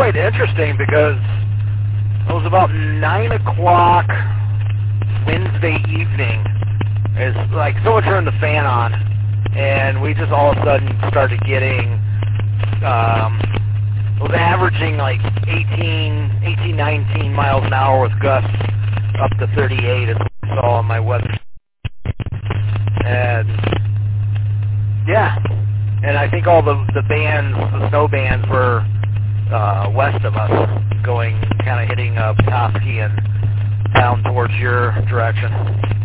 quite interesting because it was about 9 o'clock Wednesday evening. It's like someone turned the fan on, and we just all of a sudden started getting, it was averaging like 18, 19 miles an hour with gusts up to 38 as I saw on my website. And yeah, and I think all the bands, the snow bands were west of us, going kind of hitting Petoskey and down towards your direction.